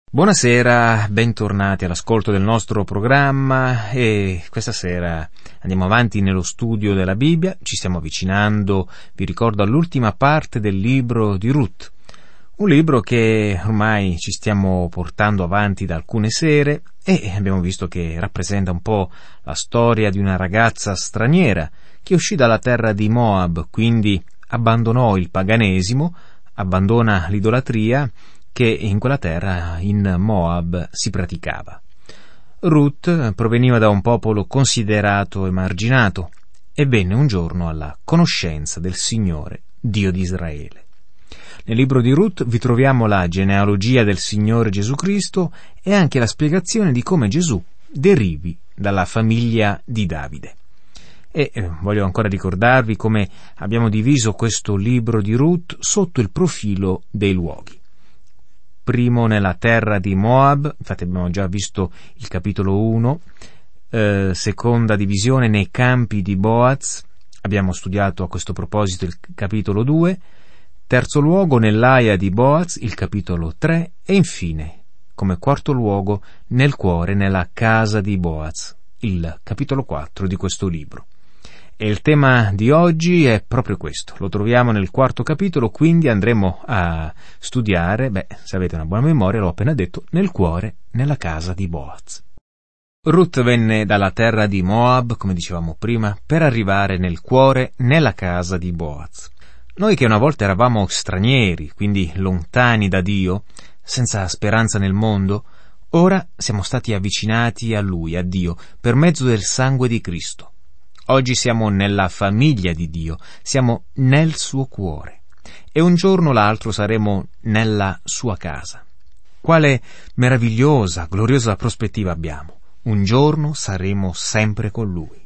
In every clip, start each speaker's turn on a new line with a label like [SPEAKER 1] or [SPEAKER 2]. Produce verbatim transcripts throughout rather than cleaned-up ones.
[SPEAKER 1] Buonasera, bentornati all'ascolto del nostro programma e questa sera andiamo avanti nello studio della Bibbia, ci stiamo avvicinando, vi ricordo, all'ultima parte del libro di Ruth, un libro che ormai ci stiamo portando avanti da alcune sere e abbiamo visto che rappresenta un po' la storia di una ragazza straniera che uscì dalla terra di Moab, quindi abbandonò il paganesimo, abbandona l'idolatria che in quella terra, in Moab, si praticava. Ruth proveniva da un popolo considerato emarginato e venne un giorno alla conoscenza del Signore, Dio di Israele. Nel libro di Ruth vi troviamo la genealogia del Signore Gesù Cristo e anche la spiegazione di come Gesù derivi dalla famiglia di Davide. E eh, voglio ancora ricordarvi come abbiamo diviso questo libro di Ruth sotto il profilo dei luoghi. Primo nella terra di Moab, infatti abbiamo già visto il capitolo uno, eh, seconda divisione nei campi di Boaz, abbiamo studiato a questo proposito il capitolo due, terzo luogo nell'aia di Boaz, il capitolo tre, e infine, come quarto luogo, nel cuore, nella casa di Boaz, il capitolo quattro di questo libro. E il tema di oggi è proprio questo, lo troviamo nel quarto capitolo, quindi andremo a studiare, beh, se avete una buona memoria, l'ho appena detto, nel cuore, nella casa di Boaz. Ruth venne dalla terra di Moab, come dicevamo prima, per arrivare nel cuore, nella casa di Boaz. Noi che una volta eravamo stranieri, quindi lontani da Dio, senza speranza nel mondo, ora siamo stati avvicinati a Lui, a Dio, per mezzo del sangue di Cristo. Oggi siamo nella famiglia di Dio, siamo nel suo cuore e un giorno o l'altro saremo nella sua casa. Quale meravigliosa, gloriosa prospettiva abbiamo! Un giorno saremo sempre con Lui.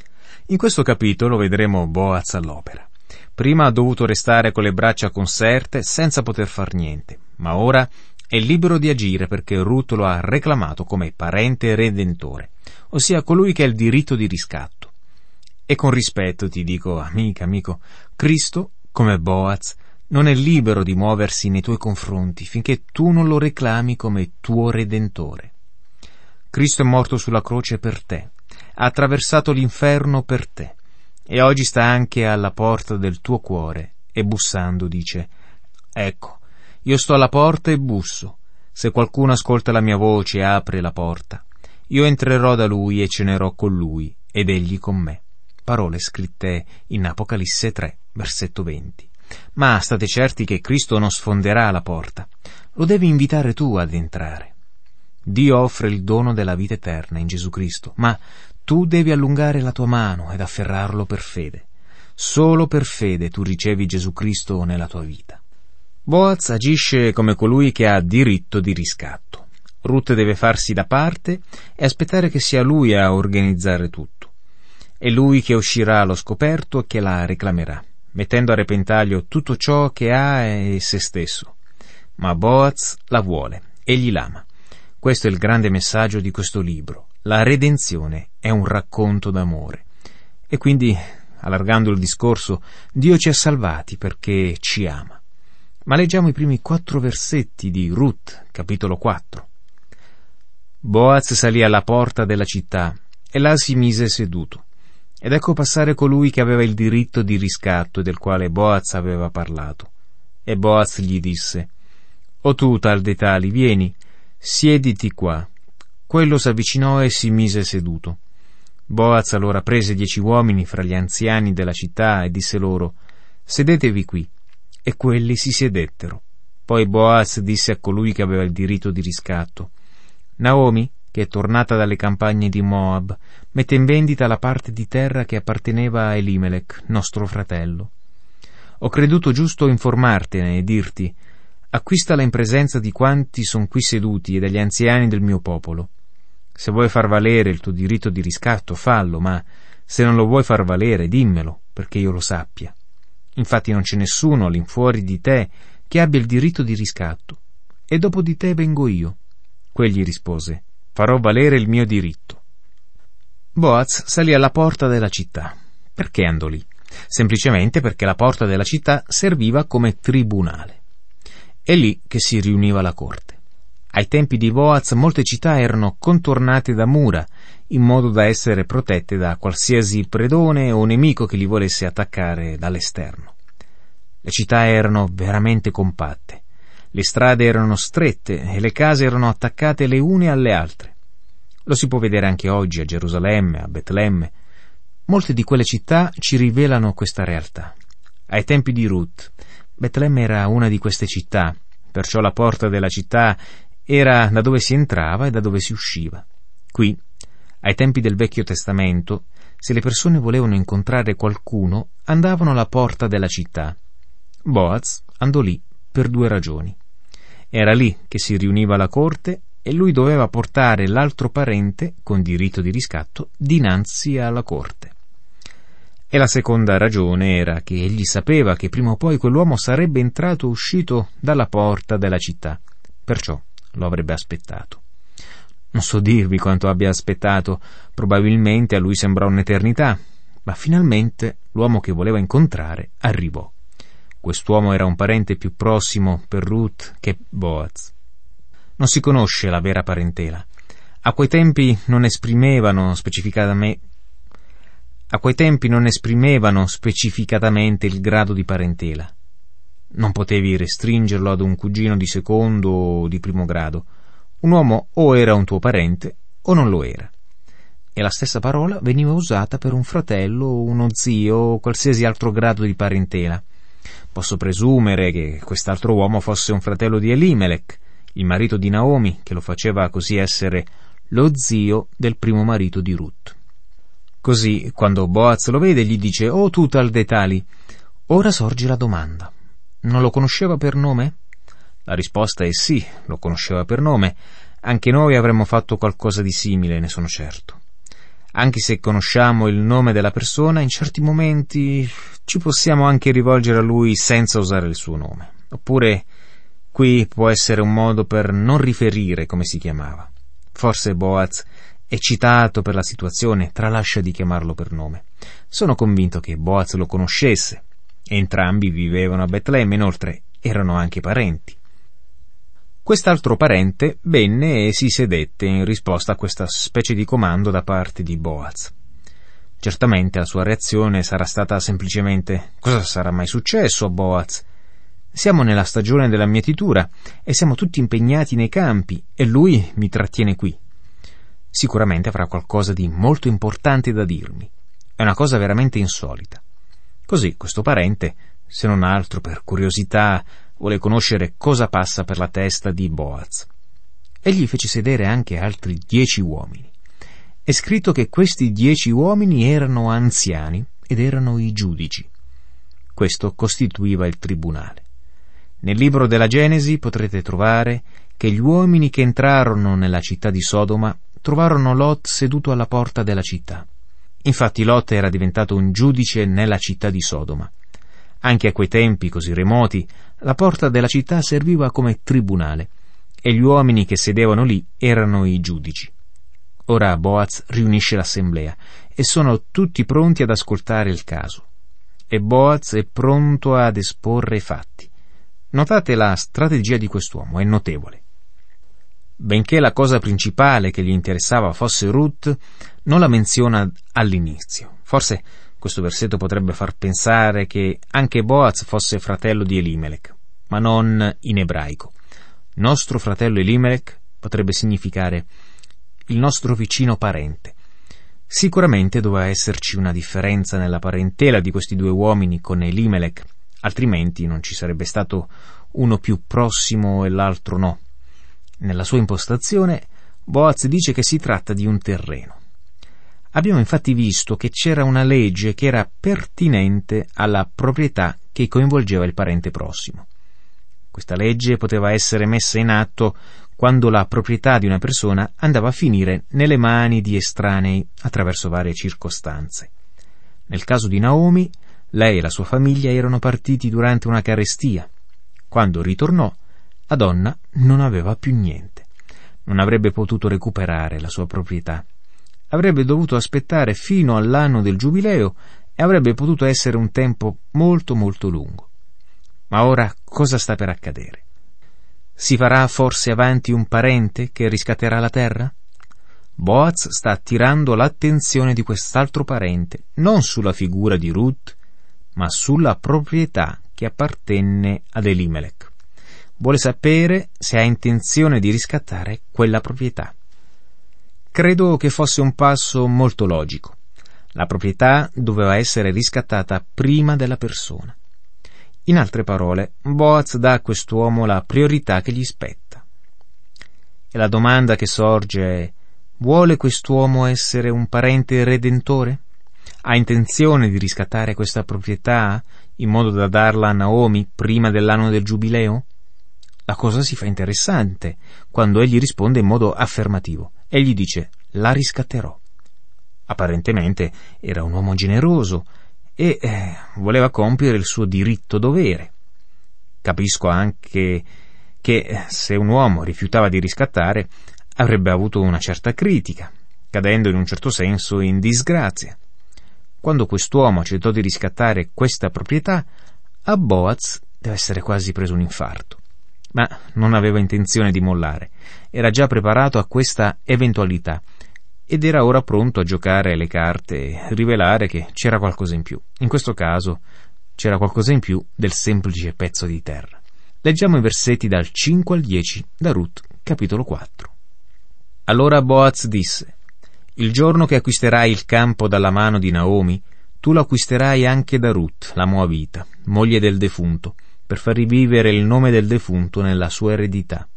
[SPEAKER 1] In questo capitolo vedremo Boaz all'opera. Prima ha dovuto restare con le braccia conserte senza poter far niente, ma ora è libero di agire perché Ruth lo ha reclamato come parente redentore, ossia colui che ha il diritto di riscatto. E con rispetto ti dico, amica, amico, Cristo, come Boaz, non è libero di muoversi nei tuoi confronti finché tu non lo reclami come tuo Redentore. Cristo è morto sulla croce per te, ha attraversato l'inferno per te e oggi sta anche alla porta del tuo cuore e bussando dice: ecco, io sto alla porta e busso. Se qualcuno ascolta la mia voce e apre la porta, io entrerò da lui e cenerò con lui ed egli con me. Parole scritte in Apocalisse tre, versetto venti. Ma state certi che Cristo non sfonderà la porta, lo devi invitare tu ad entrare. Dio offre il dono della vita eterna in Gesù Cristo, ma tu devi allungare la tua mano ed afferrarlo per fede. Solo per fede tu ricevi Gesù Cristo nella tua vita. Boaz agisce come colui che ha diritto di riscatto. Ruth deve farsi da parte e aspettare che sia lui a organizzare tutto. È lui che uscirà allo scoperto e che la reclamerà, mettendo a repentaglio tutto ciò che ha e se stesso. Ma Boaz la vuole, egli l'ama. Questo è il grande messaggio di questo libro. La redenzione è un racconto d'amore. E quindi, allargando il discorso, Dio ci ha salvati perché ci ama. Ma leggiamo i primi quattro versetti di Ruth, capitolo quattro. Boaz salì alla porta della città e là si mise seduto. Ed ecco passare colui che aveva il diritto di riscatto e del quale Boaz aveva parlato. E Boaz gli disse: «O tu, tal dei tali, vieni, siediti qua». Quello s'avvicinò e si mise seduto. Boaz allora prese dieci uomini fra gli anziani della città e disse loro: «Sedetevi qui». E quelli si sedettero. Poi Boaz disse a colui che aveva il diritto di riscatto: «Naomi, che è tornata dalle campagne di Moab, mette in vendita la parte di terra che apparteneva a Elimelech, nostro fratello. Ho creduto giusto informartene e dirti: acquistala in presenza di quanti son qui seduti e degli anziani del mio popolo. Se vuoi far valere il tuo diritto di riscatto, fallo, ma se non lo vuoi far valere, dimmelo, perché io lo sappia. Infatti non c'è nessuno all'infuori di te che abbia il diritto di riscatto, e dopo di te vengo io». Quegli rispose: «Farò valere il mio diritto». Boaz salì alla porta della città. Perché andò lì? Semplicemente perché la porta della città serviva come tribunale. È lì che si riuniva la corte. Ai tempi di Boaz molte città erano contornate da mura, in modo da essere protette da qualsiasi predone o nemico che li volesse attaccare dall'esterno. Le città erano veramente compatte, le strade erano strette e le case erano attaccate le une alle altre. Lo si può vedere anche oggi a Gerusalemme, a Betlemme. Molte di quelle città ci rivelano questa realtà. Ai tempi di Ruth, Betlemme era una di queste città, perciò la porta della città era da dove si entrava e da dove si usciva. Qui, ai tempi del Vecchio Testamento, se le persone volevano incontrare qualcuno, andavano alla porta della città. Boaz andò lì per due ragioni. Era lì che si riuniva la corte e lui doveva portare l'altro parente, con diritto di riscatto, dinanzi alla corte. E la seconda ragione era che egli sapeva che prima o poi quell'uomo sarebbe entrato o uscito dalla porta della città, perciò lo avrebbe aspettato. Non so dirvi quanto abbia aspettato, probabilmente a lui sembrò un'eternità, ma finalmente l'uomo che voleva incontrare arrivò. Quest'uomo era un parente più prossimo per Ruth che Boaz. Non si conosce la vera parentela. A quei tempi non esprimevano specificatamente A quei tempi non esprimevano specificatamente il grado di parentela. Non potevi restringerlo ad un cugino di secondo o di primo grado. Un uomo o era un tuo parente o non lo era. E la stessa parola veniva usata per un fratello, uno zio o qualsiasi altro grado di parentela. Posso presumere che quest'altro uomo fosse un fratello di Elimelech, il marito di Naomi, che lo faceva così essere lo zio del primo marito di Ruth. Così, quando Boaz lo vede, gli dice: «Oh tu tal dei tali». Ora sorge la domanda: non lo conosceva per nome? La risposta è sì, lo conosceva per nome. Anche noi avremmo fatto qualcosa di simile, ne sono certo. Anche se conosciamo il nome della persona, in certi momenti ci possiamo anche rivolgere a lui senza usare il suo nome. Oppure qui può essere un modo per non riferire come si chiamava. Forse Boaz, eccitato per la situazione, tralascia di chiamarlo per nome. Sono convinto che Boaz lo conoscesse. Entrambi vivevano a Betlemme, inoltre erano anche parenti. Quest'altro parente venne e si sedette in risposta a questa specie di comando da parte di Boaz. Certamente la sua reazione sarà stata semplicemente: «Cosa sarà mai successo a Boaz? Siamo nella stagione della mietitura e siamo tutti impegnati nei campi e lui mi trattiene qui. Sicuramente avrà qualcosa di molto importante da dirmi. È una cosa veramente insolita». Così questo parente, se non altro per curiosità, vuole conoscere cosa passa per la testa di Boaz. Egli fece sedere anche altri dieci uomini. È scritto che questi dieci uomini erano anziani ed erano i giudici. Questo costituiva il tribunale. Nel libro della Genesi potrete trovare che gli uomini che entrarono nella città di Sodoma trovarono Lot seduto alla porta della città. Infatti Lot era diventato un giudice nella città di Sodoma. Anche a quei tempi così remoti, la porta della città serviva come tribunale e gli uomini che sedevano lì erano i giudici. Ora Boaz riunisce l'assemblea e sono tutti pronti ad ascoltare il caso. E Boaz è pronto ad esporre i fatti. Notate la strategia di quest'uomo, è notevole. Benché la cosa principale che gli interessava fosse Ruth, non la menziona all'inizio. Forse questo versetto potrebbe far pensare che anche Boaz fosse fratello di Elimelech, ma non in ebraico. Nostro fratello Elimelech potrebbe significare il nostro vicino parente. Sicuramente doveva esserci una differenza nella parentela di questi due uomini con Elimelech, altrimenti non ci sarebbe stato uno più prossimo e l'altro no. Nella sua impostazione, Boaz dice che si tratta di un terreno. Abbiamo infatti visto che c'era una legge che era pertinente alla proprietà che coinvolgeva il parente prossimo. Questa legge poteva essere messa in atto quando la proprietà di una persona andava a finire nelle mani di estranei attraverso varie circostanze. Nel caso di Naomi, lei e la sua famiglia erano partiti durante una carestia. Quando ritornò, la donna non aveva più niente. Non avrebbe potuto recuperare la sua proprietà. Avrebbe dovuto aspettare fino all'anno del giubileo e avrebbe potuto essere un tempo molto molto lungo. Ma ora cosa sta per accadere? Si farà forse avanti un parente che riscatterà la terra? Boaz sta attirando l'attenzione di quest'altro parente, non sulla figura di Ruth, ma sulla proprietà che appartenne ad Elimelech. Vuole sapere se ha intenzione di riscattare quella proprietà. Credo che fosse un passo molto logico. La proprietà doveva essere riscattata prima della persona. In altre parole, Boaz dà a quest'uomo la priorità che gli spetta. E la domanda che sorge è: vuole quest'uomo essere un parente redentore? Ha intenzione di riscattare questa proprietà in modo da darla a Naomi prima dell'anno del giubileo? La cosa si fa interessante quando egli risponde in modo affermativo. Egli dice: la riscatterò. Apparentemente era un uomo generoso e eh, voleva compiere il suo diritto dovere. Capisco anche che se un uomo rifiutava di riscattare avrebbe avuto una certa critica, cadendo in un certo senso in disgrazia. Quando quest'uomo accettò di riscattare questa proprietà, a Boaz deve essere quasi preso un infarto. Ma non aveva intenzione di mollare, era già preparato a questa eventualità ed era ora pronto a giocare le carte e rivelare che c'era qualcosa in più. In questo caso c'era qualcosa in più del semplice pezzo di terra. Leggiamo i versetti dal cinque al dieci da Ruth, capitolo quattro. Allora Boaz disse: il giorno che acquisterai il campo dalla mano di Naomi, tu lo acquisterai anche da Ruth, la Moabita, moglie del defunto, per far rivivere il nome del defunto nella sua eredità.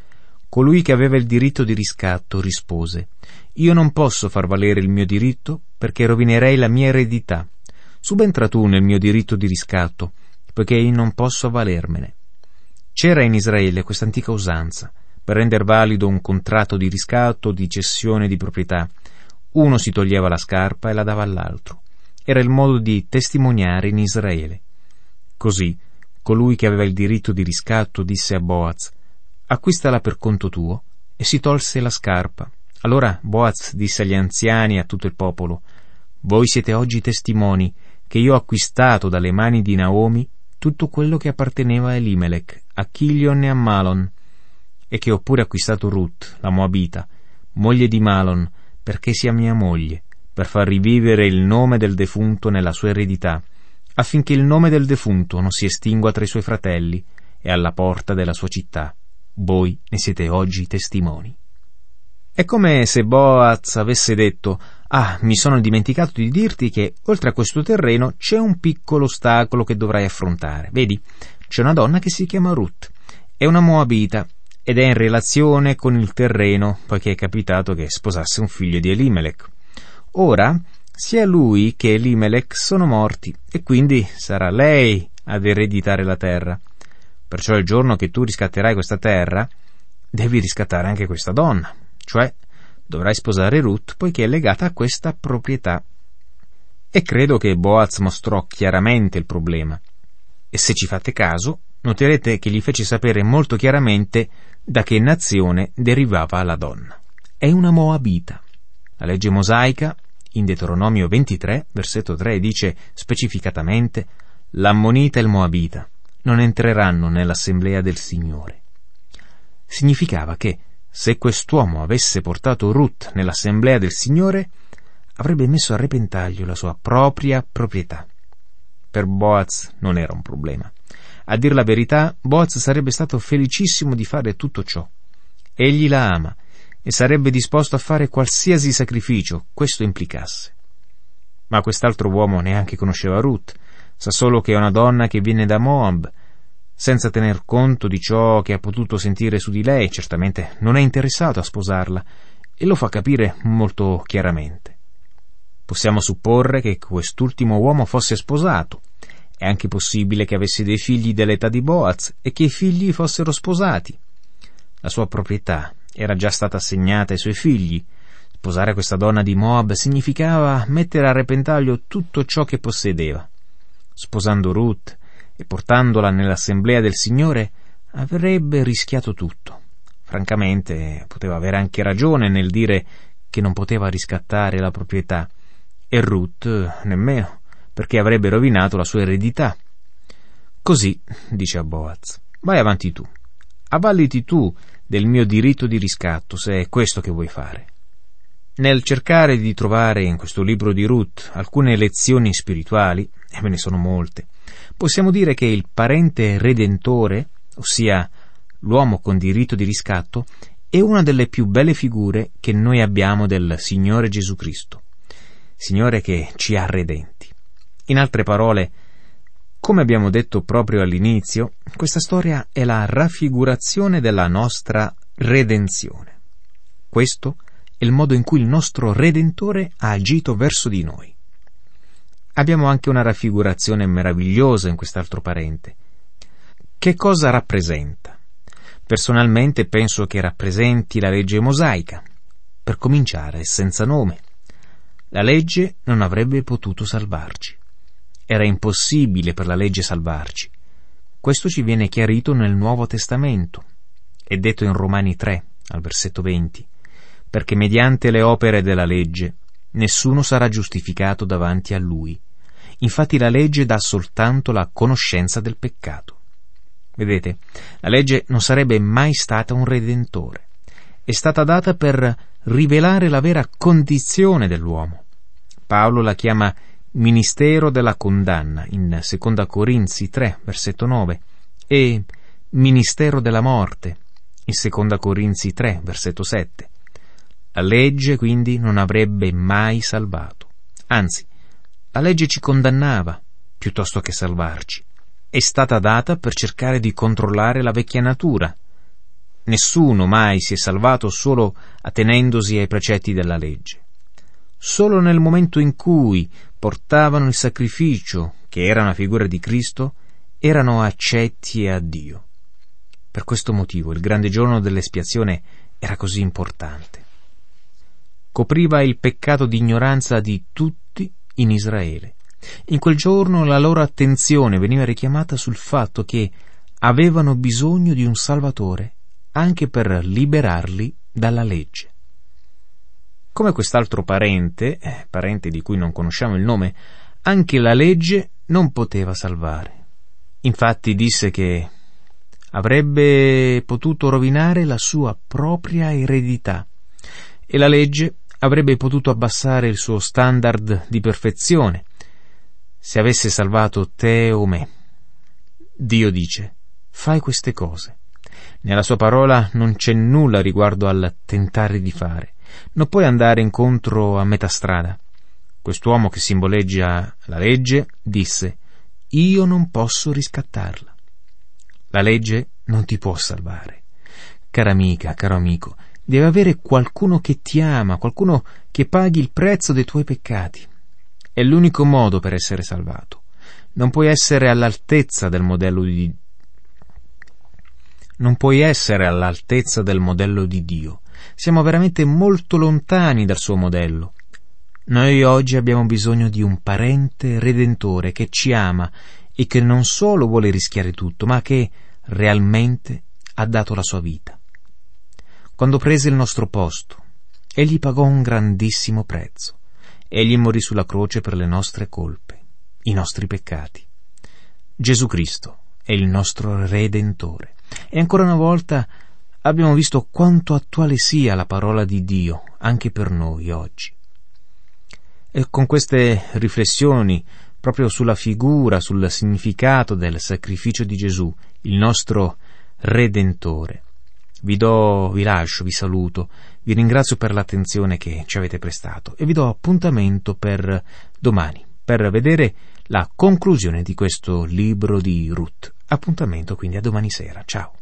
[SPEAKER 1] Colui che aveva il diritto di riscatto rispose: io non posso far valere il mio diritto perché rovinerei la mia eredità. Subentra tu nel mio diritto di riscatto, poiché io non posso avvalermene. C'era in Israele questa antica usanza per render valido un contratto di riscatto o di cessione di proprietà. Uno si toglieva la scarpa e la dava all'altro. Era il modo di testimoniare in Israele. Così colui che aveva il diritto di riscatto disse a Boaz: acquistala per conto tuo, e si tolse la scarpa. Allora Boaz disse agli anziani e a tutto il popolo: voi siete oggi testimoni che io ho acquistato dalle mani di Naomi tutto quello che apparteneva a Elimelech, a Chilion e a Malon, e che ho pure acquistato Ruth, la Moabita, moglie di Malon, perché sia mia moglie, per far rivivere il nome del defunto nella sua eredità, affinché il nome del defunto non si estingua tra i suoi fratelli e alla porta della sua città. Voi ne siete oggi testimoni. È come se Boaz avesse detto: ah, mi sono dimenticato di dirti che oltre a questo terreno c'è un piccolo ostacolo che dovrai affrontare. Vedi, c'è una donna che si chiama Ruth, è una Moabita ed è in relazione con il terreno, poiché è capitato che sposasse un figlio di Elimelech. Ora sia lui che Elimelech sono morti e quindi sarà lei ad ereditare la terra. Perciò il giorno che tu riscatterai questa terra, devi riscattare anche questa donna, cioè dovrai sposare Ruth poiché è legata a questa proprietà. E credo che Boaz mostrò chiaramente il problema. E se ci fate caso, noterete che gli fece sapere molto chiaramente da che nazione derivava la donna. È una Moabita. La legge mosaica, in Deuteronomio ventitré, versetto tre, dice specificatamente: l'ammonita e il Moabita non entreranno nell'assemblea del Signore. Significava che se quest'uomo avesse portato Ruth nell'assemblea del Signore, avrebbe messo a repentaglio la sua propria proprietà. Per Boaz non era un problema. A dir la verità, Boaz sarebbe stato felicissimo di fare tutto ciò. Egli la ama e sarebbe disposto a fare qualsiasi sacrificio questo implicasse. Ma quest'altro uomo neanche conosceva Ruth, sa solo che è una donna che viene da Moab. Senza tener conto di ciò che ha potuto sentire su di lei, certamente non è interessato a sposarla, e lo fa capire molto chiaramente. Possiamo supporre che quest'ultimo uomo fosse sposato. È anche possibile che avesse dei figli dell'età di Boaz e che i figli fossero sposati. La sua proprietà era già stata assegnata ai suoi figli. Sposare questa donna di Moab significava mettere a repentaglio tutto ciò che possedeva. Sposando Ruth e portandola nell'assemblea del Signore, avrebbe rischiato tutto. Francamente, poteva avere anche ragione nel dire che non poteva riscattare la proprietà, e Ruth nemmeno, perché avrebbe rovinato la sua eredità. Così dice a Boaz: vai avanti tu, avvalliti tu del mio diritto di riscatto, se è questo che vuoi fare. Nel cercare di trovare in questo libro di Ruth alcune lezioni spirituali, e ve ne sono molte, possiamo dire che il parente redentore, ossia l'uomo con diritto di riscatto, è una delle più belle figure che noi abbiamo del Signore Gesù Cristo, Signore che ci ha redenti. In altre parole, come abbiamo detto proprio all'inizio, questa storia è la raffigurazione della nostra redenzione. Questo è il modo in cui il nostro Redentore ha agito verso di noi. Abbiamo anche una raffigurazione meravigliosa in quest'altro parente. Che cosa rappresenta? Personalmente penso che rappresenti la legge mosaica. Per cominciare, è senza nome. La legge non avrebbe potuto salvarci. Era impossibile per la legge salvarci. Questo ci viene chiarito nel Nuovo Testamento. È detto in Romani tre, al versetto venti, perché mediante le opere della legge nessuno sarà giustificato davanti a Lui. Infatti la legge dà soltanto la conoscenza del peccato. Vedete, la legge non sarebbe mai stata un redentore. È stata data per rivelare la vera condizione dell'uomo. Paolo la chiama ministero della condanna in seconda Corinzi tre, versetto nove, e ministero della morte in seconda Corinzi tre, versetto sette. La legge quindi non avrebbe mai salvato. Anzi, la legge ci condannava piuttosto che salvarci. È stata data per cercare di controllare la vecchia natura. Nessuno mai si è salvato solo attenendosi ai precetti della legge. Solo nel momento in cui portavano il sacrificio, che era una figura di Cristo, erano accetti a Dio. Per questo motivo il grande giorno dell'espiazione era così importante. Copriva il peccato di ignoranza di tutti in Israele. In quel giorno la loro attenzione veniva richiamata sul fatto che avevano bisogno di un Salvatore anche per liberarli dalla legge. Come quest'altro parente, eh, parente di cui non conosciamo il nome, anche la legge non poteva salvare. Infatti disse che avrebbe potuto rovinare la sua propria eredità e la legge avrebbe potuto abbassare il suo standard di perfezione se avesse salvato te o me. Dio dice: fai queste cose. Nella sua parola non c'è nulla riguardo al tentare di fare. Non puoi andare incontro a metà strada. Quest'uomo che simboleggia la legge disse: io non posso riscattarla. La legge non ti può salvare. Cara amica, caro amico, devi avere qualcuno che ti ama, qualcuno che paghi il prezzo dei tuoi peccati. È l'unico modo per essere salvato. Non puoi essere all'altezza del modello di Non puoi essere all'altezza del modello di Dio. Siamo veramente molto lontani dal suo modello. Noi oggi abbiamo bisogno di un parente redentore che ci ama e che non solo vuole rischiare tutto, ma che realmente ha dato la sua vita. Quando prese il nostro posto, egli pagò un grandissimo prezzo. Egli morì sulla croce per le nostre colpe, i nostri peccati. Gesù Cristo è il nostro Redentore. E ancora una volta abbiamo visto quanto attuale sia la parola di Dio anche per noi oggi. E con queste riflessioni proprio sulla figura, sul significato del sacrificio di Gesù, il nostro Redentore, vi do, vi lascio, vi saluto, vi ringrazio per l'attenzione che ci avete prestato e vi do appuntamento per domani, per vedere la conclusione di questo libro di Ruth. Appuntamento quindi a domani sera. Ciao.